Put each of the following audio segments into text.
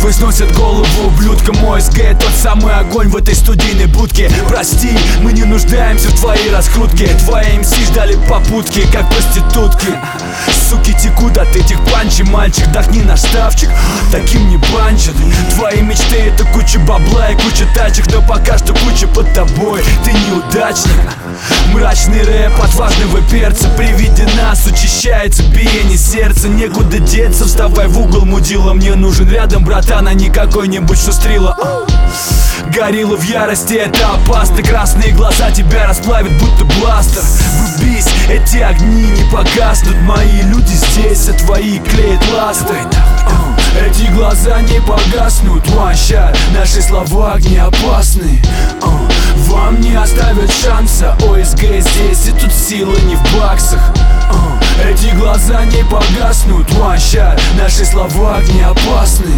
сносят голову ублюдкам. ОСГ тот самый огонь в этой студийной будке. Прости, мы не нуждаемся в твоей раскрутке. Твои МС ждали попутки, как проститутки. Суки текут от этих панчей. Мальчик, вдохни наш ставчик, таким не банчат. Твои мечты — это куча бабла и куча тачек, но пока что куча под тобой, ты неудачник. Мрачный рэп отважного перца, при виде нас учащается биение сердца. Некуда деться, вставай в угол, мудила. Мне нужен рядом братан, а не какой-нибудь шустрила. Горилла в ярости, это опасно. Красные глаза тебя расплавят, будто бластер. Врубись, эти огни не погаснут. Мои люди здесь, а твои клеят ласты. Эти глаза не погаснут. One shot, наши слова огни опасны. Вам не оставят шанса. ОСГ здесь, и тут сила не в баксах. Эти глаза не погаснут. One shot, наши слова огни опасны.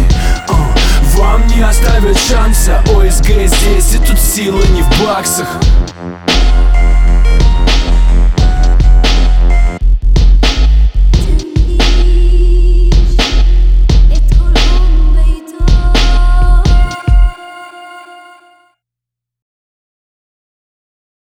Вам не оставят шанса. ОСГ здесь, и тут сила не в баксах.